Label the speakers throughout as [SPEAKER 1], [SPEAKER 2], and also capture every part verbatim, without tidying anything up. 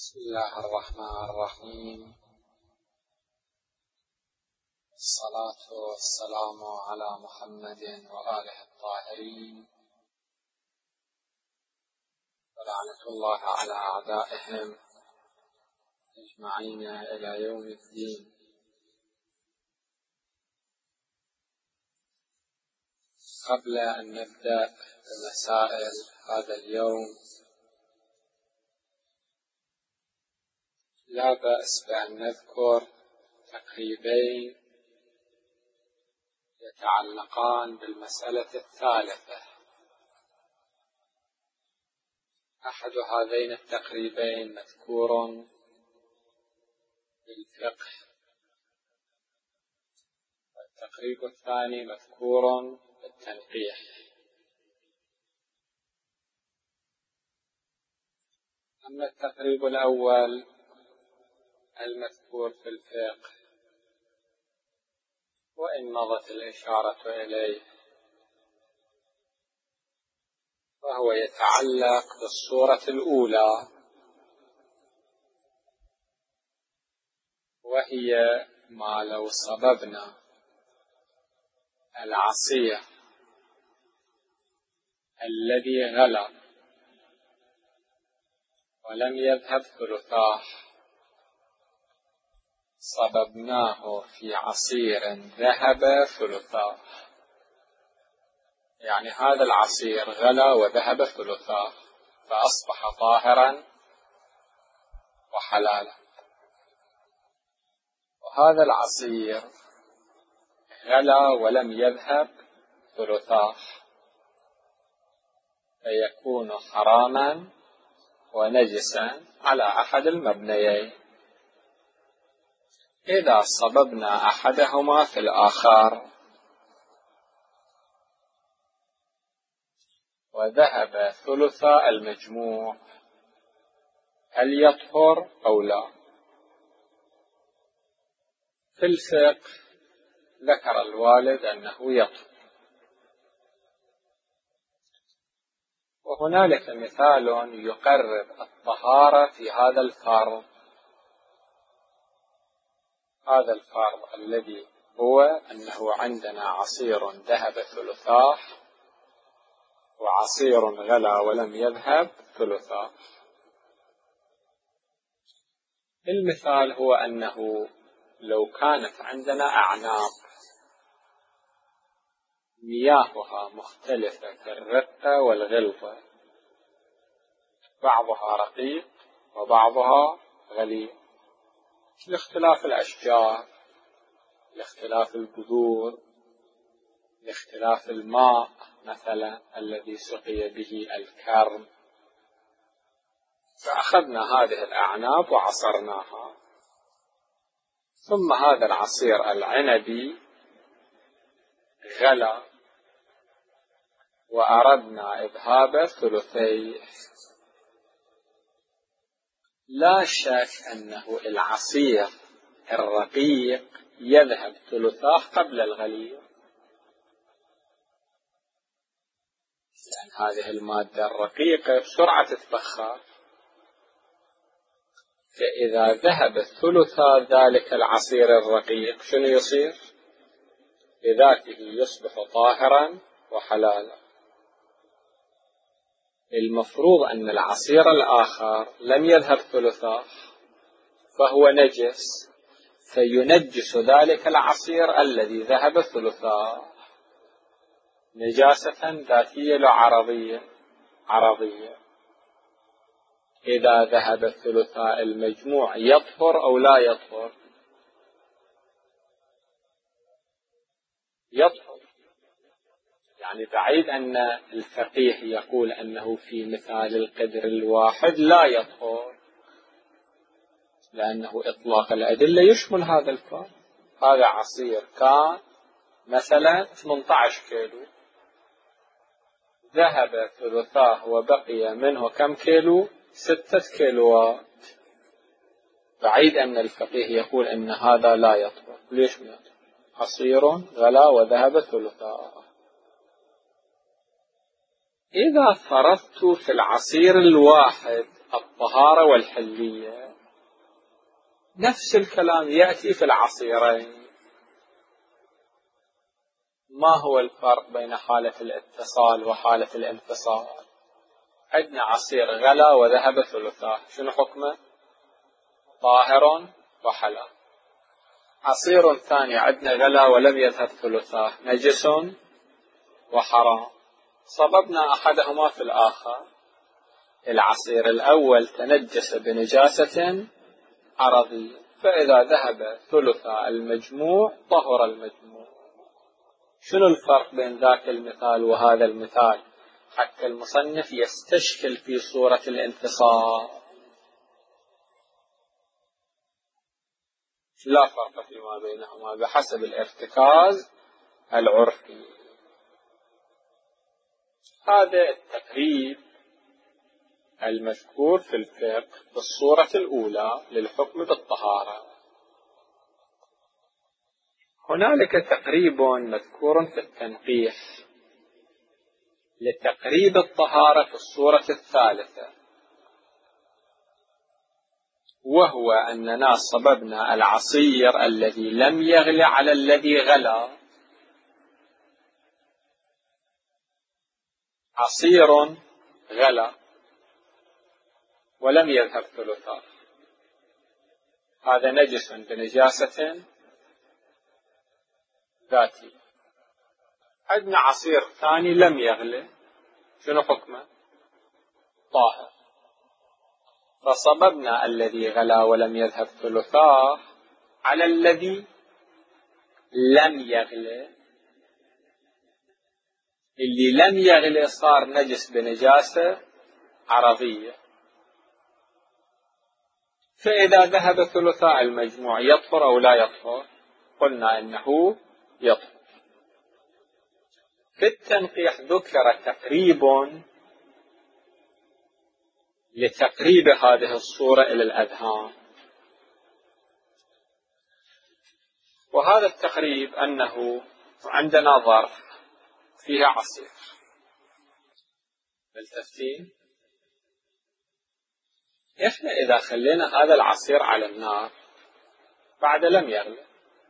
[SPEAKER 1] بسم الله الرحمن الرحيم. الصلاة والسلام على محمد وآله الطاهرين، ولعنة الله على أعدائهم أجمعين إلى يوم الدين. قبل أن نبدأ بمسائل هذا اليوم، لا بأس بأن نذكر تقريبين يتعلقان بالمسألة الثالثة. أحد هذين التقريبين مذكور بالفقه، والتقريب الثاني مذكور بالتنقيح. أما التقريب الأول المذكور في الفقه، وإن مضت الإشارة إليه، فهو يتعلق بالصورة الأولى، وهي ما لو صببنا العصير الذي غلى ولم يذهب ثلثاه، صببناه في عصير ذهب ثلثاه، يعني هذا العصير غلى وذهب ثلثاه فأصبح طاهرا وحلالا، وهذا العصير غلى ولم يذهب ثلثاه فيكون حراما ونجسا على أحد المبنيين. إذا صببنا أحدهما في الآخر وذهب ثلث المجموع، هل يطهر أو لا؟ في الفقه ذكر الوالد أنه يطهر، وهنالك مثال يقرب الطهارة في هذا الفرض. هذا الفرض الذي هو أنه عندنا عصير ذهب ثلثاه وعصير غلى ولم يذهب ثلثاه. المثال هو أنه لو كانت عندنا أعناب مياهها مختلفة في الرقة والغلظة، بعضها رقيق وبعضها غليظ، لاختلاف الأشجار، لاختلاف البذور، لاختلاف الماء مثلا الذي سقي به الكرم، فأخذنا هذه الأعناب وعصرناها، ثم هذا العصير العنبي غلى وأردنا إذهاب ثلثيه. لا شك أنه العصير الرقيق يذهب ثلثاه قبل الغليظ، لأن هذه المادة الرقيقة بسرعة تتبخر، فإذا ذهب ثلثا ذلك العصير الرقيق شنو يصير؟ بذاته يصبح طاهرا وحلالا. المفروض أن العصير الآخر لم يذهب ثلثاه فهو نجس، فينجس ذلك العصير الذي ذهب ثلثاه نجاسة ذاتية لا عرضية. عرضية. إذا ذهب ثلثاء المجموع يطهر أو لا يطهر؟ يطهر. يعني بعيد أن الفقيه يقول أنه في مثال القدر الواحد لا يطهر، لأنه إطلاق الأدلة يشمل هذا الفرق. هذا عصير كان مثلا ثمانية عشر كيلو، ذهب ثلثاه وبقي منه كم كيلو؟ ستة كيلوات. بعيد أن الفقيه يقول أن هذا لا يطهر. ليش ما يطهر؟ عصير غلا وذهب ثلثاه. إذا فرضت في العصير الواحد الطهارة والحلية. نفس الكلام يأتي في العصيرين. ما هو الفرق بين حالة الاتصال وحالة الانفصال؟ عندنا عصير غلا وذهب ثلثاه، شنو حكمه؟ طاهر وحلال. عصير ثاني عندنا غلا ولم يذهب ثلثاه، نجس وحرام. صببنا أحدهما في الآخر، العصير الأول تنجس بنجاسة عرضية، فإذا ذهب ثلث المجموع طهر المجموع. شنو الفرق بين ذاك المثال وهذا المثال حتى المصنف يستشكل في صورة الانفصال؟ لا فرق فيما بينهما بحسب الارتكاز العرفي. هذا التقريب المذكور في الفقه في الصورة الأولى للحكم بالطهارة. هنالك تقريب مذكور في التنقيح لتقريب الطهارة في الصورة الثالثة، وهو أننا صببنا العصير الذي لم يغل على الذي غلا. عصير غلا ولم يذهب ثلثاه، هذا نجس بنجاسة ذاتي. عندنا عصير ثاني لم يغلي، شنو حكمه؟ طاهر. فصببنا الذي غلا ولم يذهب ثلثاه على الذي لم يغلي. اللي لم يغلي صار نجس بنجاسة عرضية، فإذا ذهب ثلثاء المجموع يطهر أو لا يطهر؟ قلنا إنه يطهر. في التنقيح ذكر تقريب لتقريب هذه الصورة إلى الأذهان، وهذا التقريب أنه عندنا ظرف فيها عصير، بالتفتين إحنا إذا خلينا هذا العصير على النار بعد لم يغلي،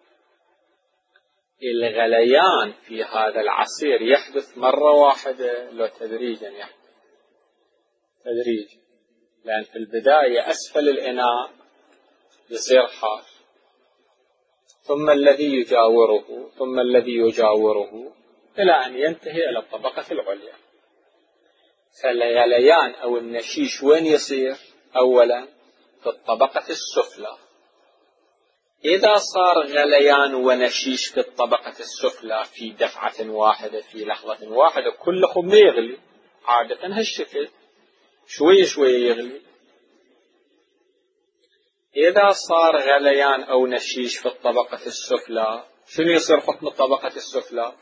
[SPEAKER 1] الغليان في هذا العصير يحدث مرة واحدة لو تدريجا يحدث؟ تدريجا، لأن في البداية أسفل الإناء يصير حار، ثم الذي يجاوره ثم الذي يجاوره إلى أن ينتهي إلى الطبقة العليا. فالغليان أو النشيش وين يصير؟ أولا في الطبقة السفلى. إذا صار غليان ونشيش في الطبقة السفلى في دفعة واحدة في لحظة واحدة كله ما يغلي، عادة هالشكل شوي شوي يغلي. إذا صار غليان أو نشيش في الطبقة السفلى شنو يصير حكم الطبقة السفلى؟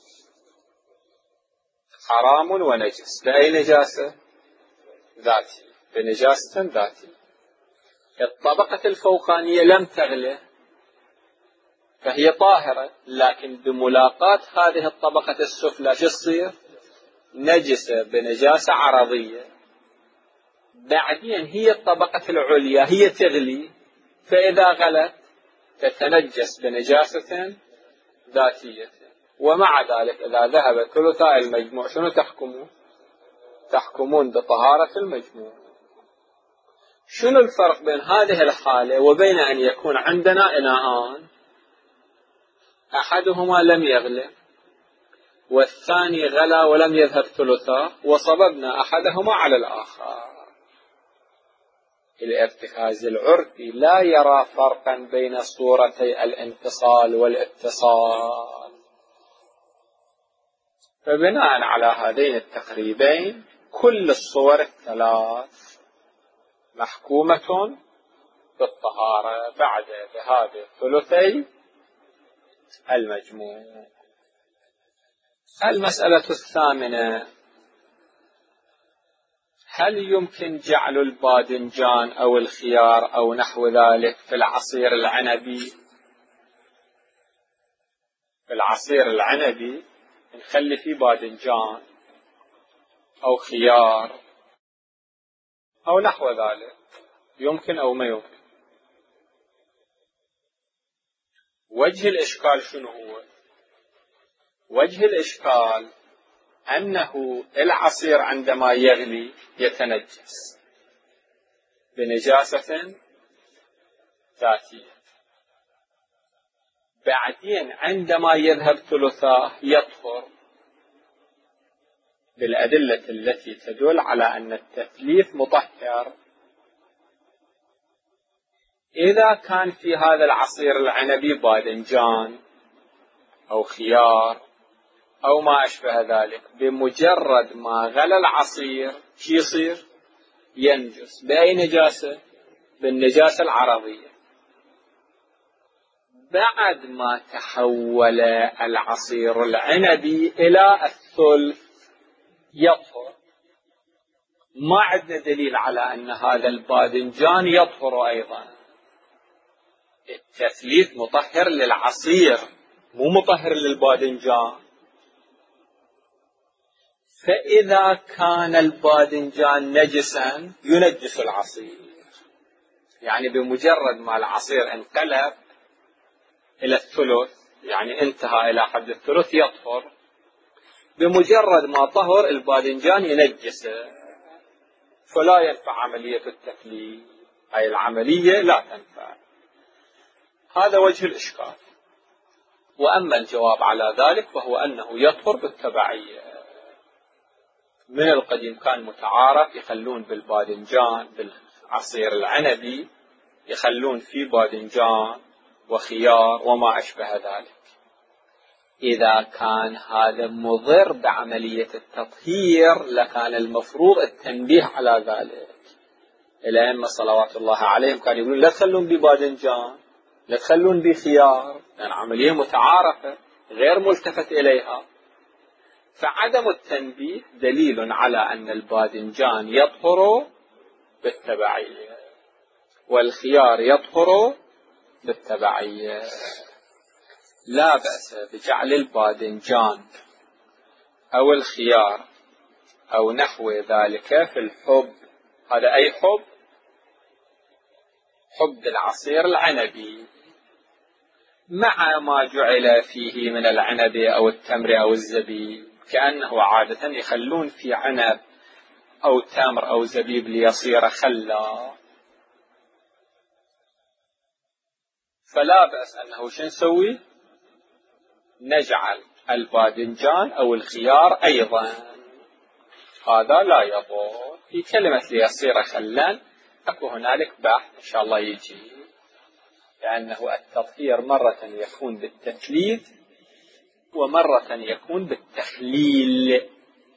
[SPEAKER 1] حرام ونجس. بأي نجاسة؟ ذاتي، بنجاسة ذاتي. الطبقة الفوقانية لم تغلي فهي طاهرة، لكن بملاقاة هذه الطبقة السفلى شو تصير؟ نجسة بنجاسة عرضية. بعدين هي الطبقة العليا هي تغلي، فإذا غلت تتنجس بنجاسة ذاتية. ومع ذلك إذا ذهب ثلثاء المجموع شنو تحكمون؟ تحكمون بطهارة المجموع. شنو الفرق بين هذه الحالة وبين أن يكون عندنا إناءان أحدهما لم يغلي والثاني غلا ولم يذهب ثلثاه وصببنا أحدهما على الآخر؟ الارتكاز العرفي لا يرى فرقا بين صورتي الانفصال والاتصال، فبناء على هذين التقريبين كل الصور الثلاث محكومة بالطهارة بعد ذهاب ثلثي المجموع. المسألة الثامنة: هل يمكن جعل الباذنجان أو الخيار أو نحو ذلك في العصير العنبي؟ في العصير العنبي نخلي فيه باذنجان أو خيار أو نحو ذلك، يمكن أو ما يمكن. وجه الإشكال شنو هو؟ وجه الإشكال أنه العصير عندما يغلي يتنجس بنجاسة ذاتية، بعدين عندما يذهب ثلثاه يطهر بالأدلة التي تدل على أن التثليث مطهر. إذا كان في هذا العصير العنبي باذنجان أو خيار أو ما أشبه ذلك، بمجرد ما غلى العصير شو يصير؟ ينجس. بأي نجاسة؟ بالنجاسة العرضية. بعد ما تحول العصير العنبي إلى الثلث يطهر. ما عندنا دليل على أن هذا الباذنجان يطهر أيضا. التثليث مطهر للعصير مو مطهر للباذنجان. فإذا كان الباذنجان نجسا ينجس العصير، يعني بمجرد ما العصير انقلب إلى الثلث، يعني انتهى إلى حد الثلث، يطهر. بمجرد ما طهر الباذنجان ينجسه، فلا ينفع عملية التثليث، هاي العملية لا تنفع. هذا وجه الإشكال. وأما الجواب على ذلك فهو أنه يطهر بالتبعية. من القديم كان متعارف يخلون بالباذنجان، بالعصير العنبي يخلون فيه باذنجان وخيار وما أشبه ذلك. إذا كان هذا مضر بعملية التطهير لكان المفروض التنبيه على ذلك. الأئمة صلوات الله عليهم كانوا يقولون لا تخلون بباذنجان، لا تخلون بخيار، لأن عملية متعارفة غير ملتفت إليها. فعدم التنبيه دليل على أن الباذنجان يطهر بالتبعية والخيار يطهر بالتبعية. لا بأس بجعل الباذنجان أو الخيار أو نحو ذلك في الحب. هذا أي حب؟ حب العصير العنبي، مع ما جعل فيه من العنب أو التمر أو الزبيب، كأنه عادة يخلون في عنب أو تمر أو زبيب ليصير خلا. فلا بأس أنه شو نسوي؟ نجعل الباذنجان أو الخيار أيضا، هذا لا يضر. في كلمة ليصير خلا أكو هنالك بحث إن شاء الله يجي، لأنه التطهير مرة يكون بالتثليث ومرة يكون بالتخليل.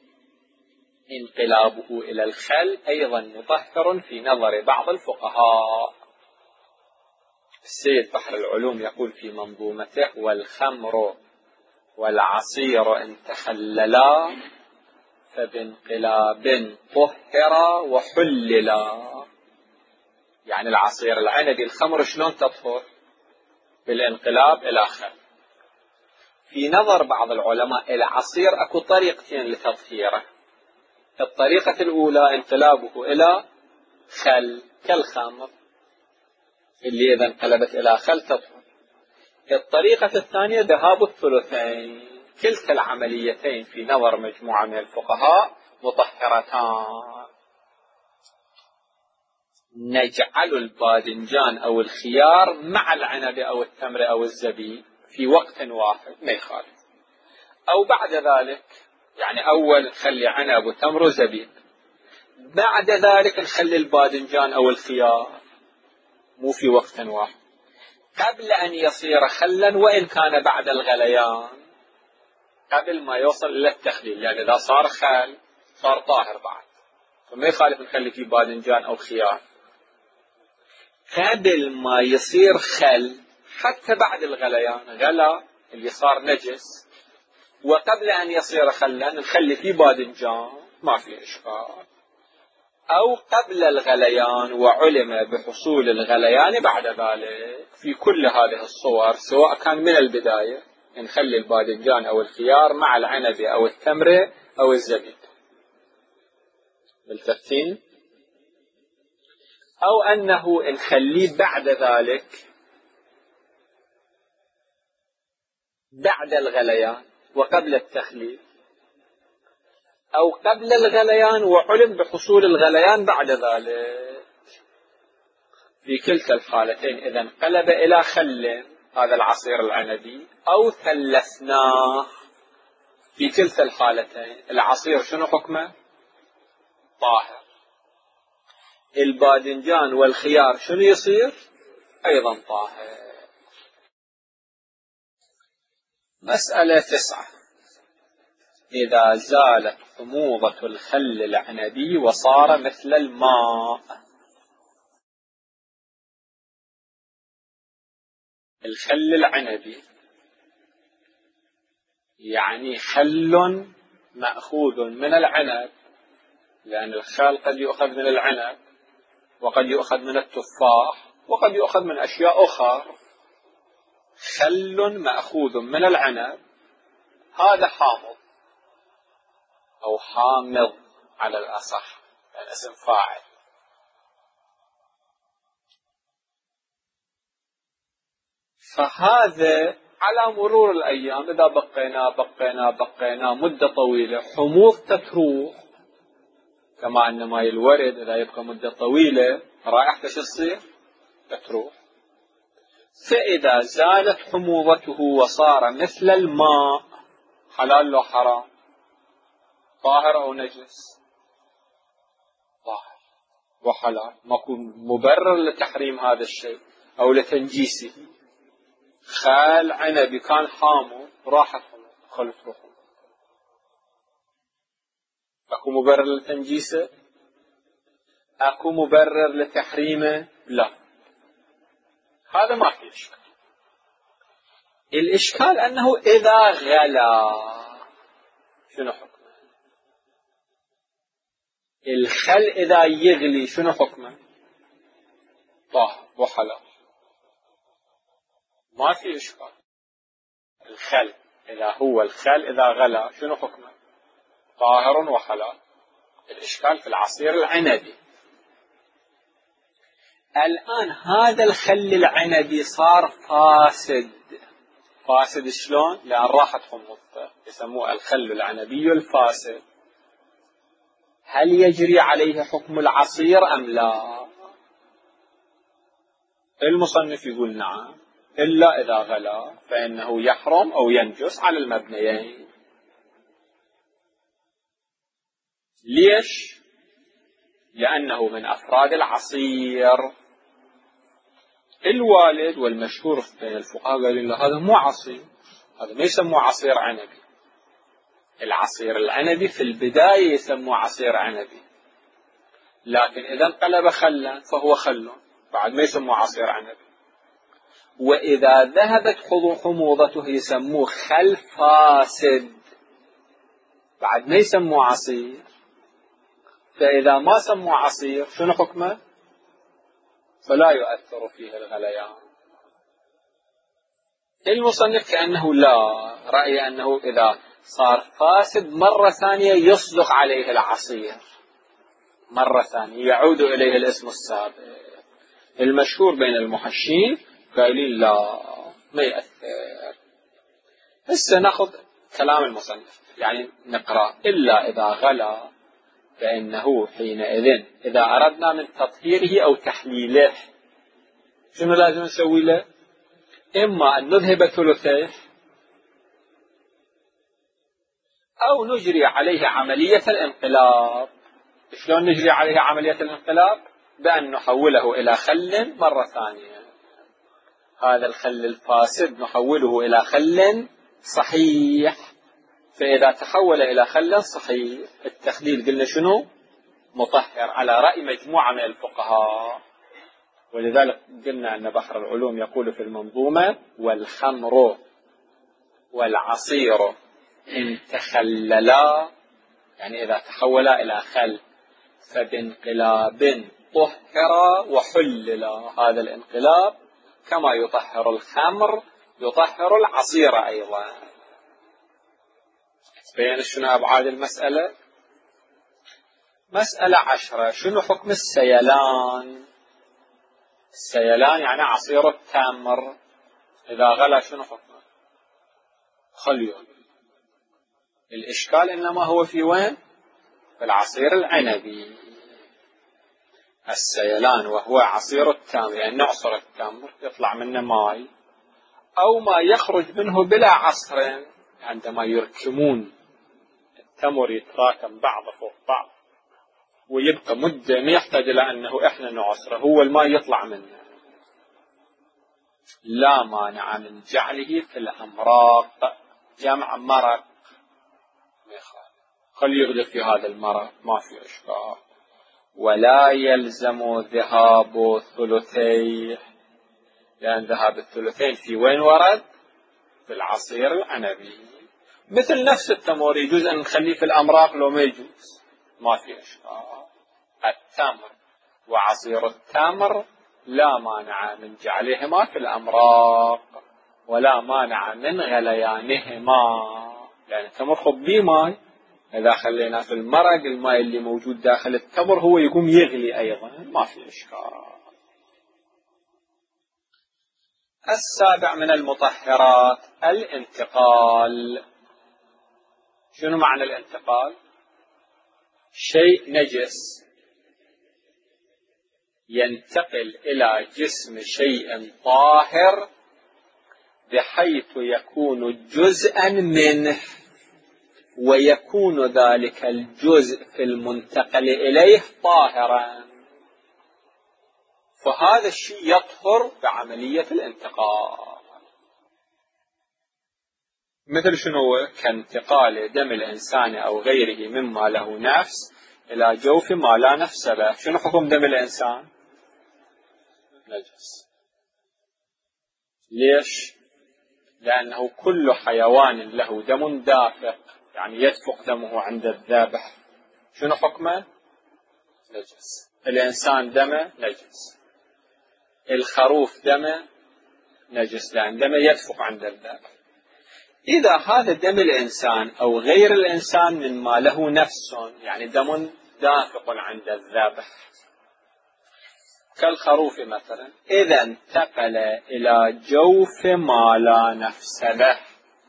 [SPEAKER 1] انقلابه إلى الخل أيضا مطهر في نظر بعض الفقهاء. السيد بحر العلوم يقول في منظومته: والخمر والعصير إن تخللا فبانقلاب طهر وحللا. يعني العصير العنبي الخمر شلون تطهر؟ بالانقلاب إلى خل. في نظر بعض العلماء العصير أكو طريقتين لتطهيره. الطريقة الأولى انقلابه إلى خل كالخمر اللي إذا انقلبت إلى خل تطهر. الطريقة الثانية ذهاب الثلثين. كلتا العمليتين في نظر مجموعة من الفقهاء مطهرتان. نجعل الباذنجان أو الخيار مع العنب أو التمر أو الزبيب في وقت واحد ما يخالف، أو بعد ذلك، يعني أول نخلي عنب وتمر وزبيب، بعد ذلك نخلي الباذنجان أو الخيار، مو في وقت واحد، قبل أن يصير خلا وإن كان بعد الغليان، قبل ما يوصل إلى التخليل. لأن إذا صار خل صار طاهر بعد، فما يخالف نخلي فيه باذنجان أو خيار. قبل ما يصير خل حتى بعد الغليان، غلا اللي صار نجس، وقبل أن يصير خلا نخلي فيه باذنجان ما في إشكال. أو قبل الغليان وعلم بحصول الغليان بعد ذلك. في كل هذه الصور سواء كان من البداية نخلي الباذنجان أو الخيار مع العنب أو التمر أو الزبيب. بالترتيب أو أنه نخليه بعد ذلك بعد الغليان وقبل التخليل، أو قبل الغليان وعلم بحصول الغليان بعد ذلك. في كلتا الحالتين إذا انقلب إلى خل هذا العصير العنبي أو ثلثناه، في كلتا الحالتين العصير شنو حكمه؟ طاهر. الباذنجان والخيار شنو يصير؟ أيضا طاهر. مسألة تسعة: إذا زالت حموضة الخل العنبي وصار مثل الماء. الخل العنبي يعني خل مأخوذ من العنب، لأن الخل قد يؤخذ من العنب وقد يؤخذ من التفاح وقد يؤخذ من أشياء أخرى. خل مأخوذ من العنب هذا حامض أو حامض على الأصح، يعني اسم فاعل. فهذا على مرور الأيام إذا بقينا بقينا بقينا مدة طويلة حموض تتروح، كما أن ماء الورد إذا يبقى مدة طويلة رائحته شو تصير؟ تتروح. فإذا زالت حموضته وصار مثل الماء، حلال لو حرام؟ طاهر أو نجس؟ طاهر وحلال، ماكو مبرر لتحريم هذا الشيء أو لتنجيسه. خال عنبي كان حامض راحت خلت روحه، أكو مبرر لتنجيسه؟ أكو مبرر لتحريمه؟ لا. هذا ما في إشكال. الإشكال أنه إذا غلا شنو حكمه؟ الخل إذا يغلي شنو حكمه؟ طاهر وحلال، ما في إشكال. الخل إذا هو الخل إذا غلا شنو حكمه؟ طاهر وحلال. الإشكال في العصير العنبي. الآن هذا الخل العنبي صار فاسد. فاسد شلون؟ لأن راحت حموضته، يسموه الخل العنبي الفاسد. هل يجري عليه حكم العصير أم لا؟ المصنف يقول نعم، إلا إذا غلا فإنه يحرم أو ينجس على المبنيين. ليش؟ لأنه من أفراد العصير. الوالد والمشهور بين الفقهاء قالوا له هذا مو عصير، هذا ما يسموه عصير عنبي. العصير العنبي في البداية يسموه عصير عنبي، لكن إذا انقلب خلا فهو خل، بعد ما يسموه عصير عنبي. وإذا ذهبت حموضته يسموه خل فاسد، بعد ما يسموه عصير. فإذا ما سموه عصير شنو حكمه؟ فلا يؤثر فيه الغليان. المصنف كأنه لا، رأي أنه إذا صار فاسد مرة ثانية يصدق عليه العصير، مرة ثانية يعود إليه الاسم السابق. المشهور بين المحشين قايلين لا ما يأثر. هسه ناخذ كلام المصنف، يعني نقرأ: إلا إذا غلا فإنه حينئذ إذا أردنا من تطهيره أو تحليله شنو لازم نسوي له؟ إما أن نذهب ثلثيه أو نجري عليه عملية الانقلاب. شلون نجري عليه عملية الانقلاب؟ بأن نحوله إلى خل مرة ثانية. هذا الخل الفاسد نحوله إلى خل صحيح. فإذا تحول إلى خل صحيح التخليل قلنا شنو؟ مطهر، على رأي مجموعة من الفقهاء. ولذلك قلنا أن بحر العلوم يقول في المنظومة: والخمر والعصير إن تخللا، يعني إذا تحولا إلى خل، فبانقلاب طهر وحللا. هذا الانقلاب كما يطهر الخمر يطهر العصير أيضا. بين شنو أبعاد المسألة؟ مسألة عشرة: شنو حكم السيلان؟ السيلان يعني عصير التمر، إذا غلى شنو حكمه؟ خليون. الإشكال إنما هو في وين؟ في العصير العنبي. السيلان وهو عصير التمر، يعني نعصر التمر يطلع منه ماء، أو ما يخرج منه بلا عصر، عندما يركمون التمر يتراكم بعض فوق بعض ويبقى مدة ما يحتاج إلى أنه إحنا نعصره، هو الماء يطلع منه. لا مانع من جعله في الأمراق، جمع مرق، خل يغلق في هذا المرق ما في إشكال. ولا يلزم ذهاب ثلثيه، لأن ذهاب الثلثين في وين ورد؟ في العصير العنبي. مثل نفس التمر يجوز أن نخليه في الأمراق لو ما يجوز، ما في إشكال. التمر وعصير التمر لا مانع من جعلهما في الأمراق، ولا مانع من غليانهما، لأن التمر خب بيه ماء، إذا خلينا في المرق الماء اللي موجود داخل التمر هو يقوم يغلي أيضا، ما في إشكال. السابع من المطهرات الانتقال. شنو معنى الانتقال؟ شيء نجس ينتقل إلى جسم شيء طاهر بحيث يكون جزءا منه، ويكون ذلك الجزء في المنتقل إليه طاهرا، فهذا الشيء يطهر بعملية الانتقال. مثل شنو؟ كانتقال دم الإنسان أو غيره مما له نفس إلى جوف ما لا نفس له. شنو حكم دم الإنسان؟ نجس. ليش؟ لأنه كل حيوان له دم دافق، يعني يدفق دمه عند الذبح، شنو حكمه؟ نجس. الإنسان دمه نجس، الخروف دمه نجس، لأن دمه يدفق عند الذبح. إذا هذا دم الإنسان أو غير الإنسان مما له نفس، يعني دم دافق عند الذبح، كالخروف مثلا، إذا انتقل إلى جوف ما لا نفس له،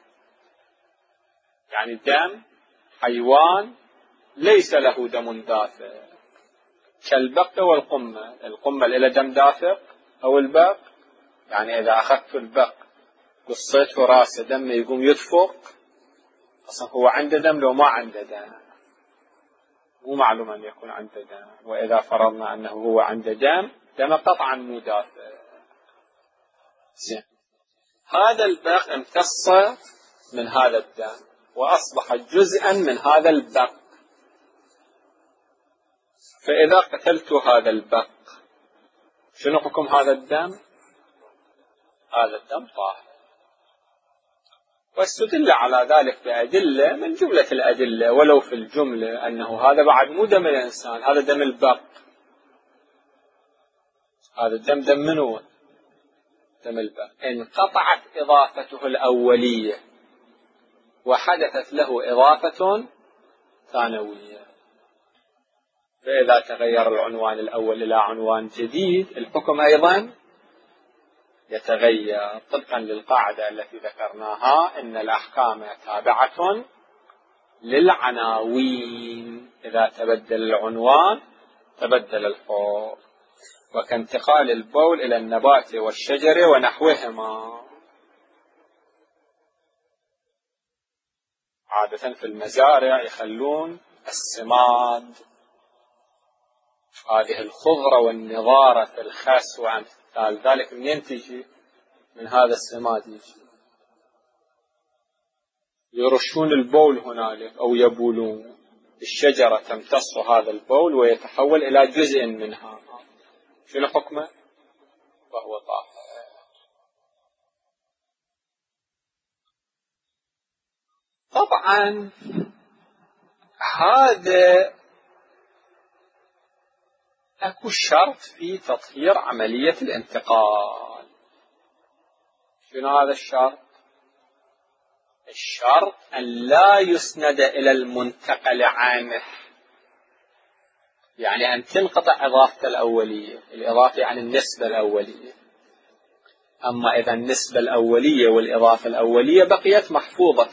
[SPEAKER 1] يعني دم حيوان ليس له دم دافق، كالبق والقمة. القمة إلى دم دافق أو البق، يعني إذا أخذت البق قصيته راسه دم يقوم يدفق، أصلا هو عنده دم لو ما عنده دم، مو معلوم أن يكون عنده دم. وإذا فرضنا أنه هو عنده دم، دم قطعا مو دافق. زين، هذا البق امتص من هذا الدم وأصبح جزءا من هذا البق، فإذا قتلت هذا البق شنو حكم هذا الدم؟ هذا الدم طاهر. واستدل على ذلك بأدلة من جملة الأدلة، ولو في الجملة، أنه هذا بعد مو دم الإنسان، هذا دم البق. هذا الدم دم منو؟ دم البق. انقطعت إضافته الأولية وحدثت له إضافة ثانوية، فإذا تغير العنوان الأول إلى عنوان جديد الحكم أيضا يتغير، طبقا للقاعدة التي ذكرناها إن الأحكام تابعة للعناوين، إذا تبدل العنوان تبدل الحكم. وكانتقال البول إلى النبات والشجر ونحوهما. عادة في المزارع يخلون السماد، هذه الخضرة والنضارة في الخس وأمثال ذلك، منين تجي؟ من هذا السماد يجي. يرشون البول هنالك أو يبولون، الشجرة تمتص هذا البول ويتحول إلى جزء منها، شنو حكمه؟ فهو طاهر. طبعا هذا أكو شرط في تطهير عملية الانتقال. شنو هذا الشرط؟ الشرط أن لا يسند إلى المنتقل عنه، يعني أن تنقطع إضافة الأولية، الإضافة يعني النسبة الأولية. أما إذا النسبة الأولية والإضافة الأولية بقيت محفوظة،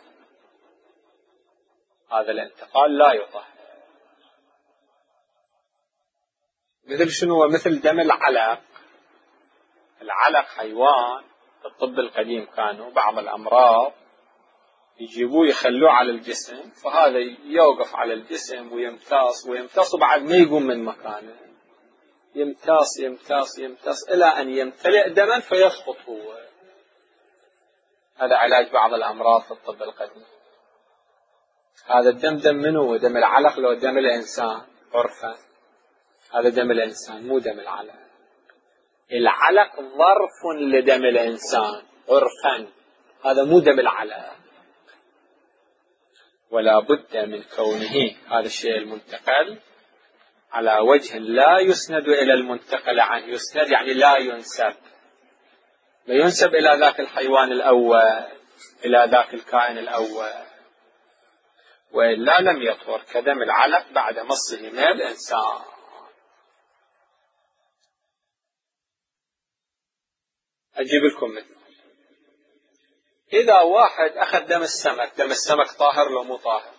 [SPEAKER 1] هذا الانتقال لا يطهر. مثل شنو؟ مثل دم العلق. العلق حيوان في الطب القديم كانوا بعض الأمراض يجيبوه يخلوه على الجسم، فهذا يوقف على الجسم ويمتص ويمتص وبعد ما يقوم من مكانه، يمتص يمتص يمتص إلى أن يمتلئ دما فيسقط هو. هذا علاج بعض الأمراض في الطب القديم. هذا الدم دم منه؟ دم العلق لو دم الإنسان عرفا، هذا دم الإنسان مو دم العلق. العلق ظرف لدم الإنسان عرفا، هذا مو دم العلق. ولا بد من كونه هذا الشيء المنتقل على وجه لا يسند إلى المنتقل عنه. يسند يعني لا ينسب، لا ينسب إلى ذاك الحيوان الأول، إلى ذاك الكائن الأول، وإلا لم يطهر، كدم العلق بعد مصه من الإنسان. أجيب لكم مثل، إذا واحد أخذ دم السمك، دم السمك طاهر لو مو طاهر؟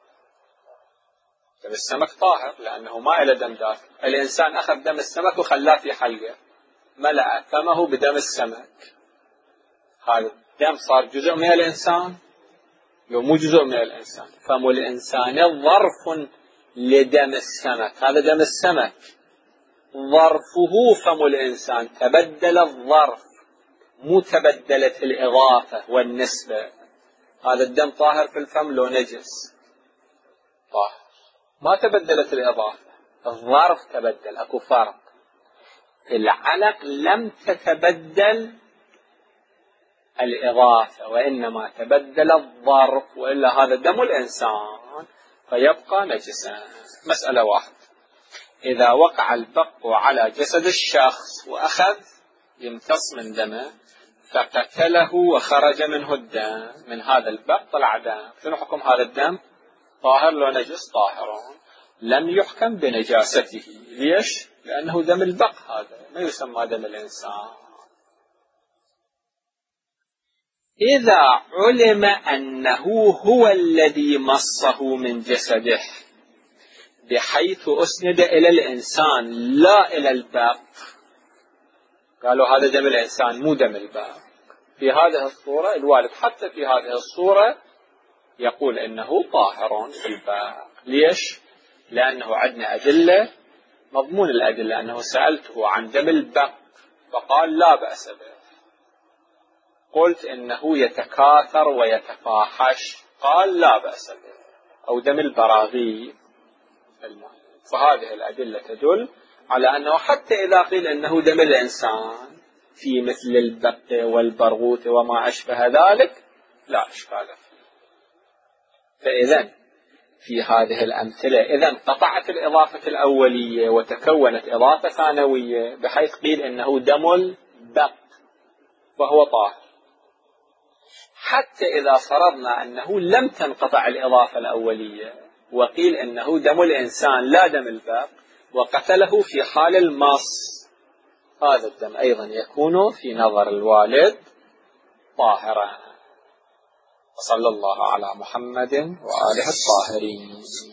[SPEAKER 1] دم السمك طاهر لأنه ما إلى دم داخل. الإنسان أخذ دم السمك وخلاه في حلقة، ملأ فمه بدم السمك، هذا الدم صار جزء من الإنسان لو مو جزء من الإنسان؟ فم الإنسان ظرف لدم السمك، هذا دم السمك ظرفه فم الإنسان، تبدل الظرف مو تبدلت الإضافة والنسبة. هذا الدم طاهر في الفم لو نجس؟ طاهر، ما تبدلت الإضافة، الظرف تبدل، أكو فرق. في العلق لم تتبدل الإضافة وإنما تبدل الظرف، وإلا هذا دم الإنسان فيبقى نجسا. مسألة واحدة، إذا وقع البق على جسد الشخص وأخذ يمتص من دمه فقتله وخرج منه الدم، من هذا البق طلع دم، شنو حكم هذا الدم؟ طاهر لو نجس؟ طاهرون. لم يحكم بنجاسته، ليش؟ لأنه دم البق، هذا ما يسمى دم الإنسان. إذا علم أنه هو الذي مصه من جسده بحيث أسند إلى الإنسان لا إلى البق، قالوا هذا دم الإنسان مو دم البق، في هذه الصورة الوالد حتى في هذه الصورة يقول إنه طاهر بالبق. ليش؟ لأنه عندنا أدلة، مضمون الأدلة أنه سألته عن دم البق فقال لا بأس به، قلت إنه يتكاثر ويتفاحش قال لا بأس به، أو دم البراغيث الماء. فهذه الأدلة تدل على أنه حتى إذا قيل أنه دم الإنسان في مثل البق والبرغوث وما أشبه ذلك لا إشكال فيه. فإذا في هذه الأمثلة إذا انقطعت الإضافة الأولية وتكونت إضافة ثانوية بحيث قيل إنه دم البق فهو طاهر. حتى إذا فرضنا أنه لم تنقطع الإضافة الأولية وقيل إنه دم الإنسان لا دم البق وقتله في حال المص، هذا الدم أيضا يكون في نظر الوالد طاهرا. وصلى الله على محمد وآله الطاهرين.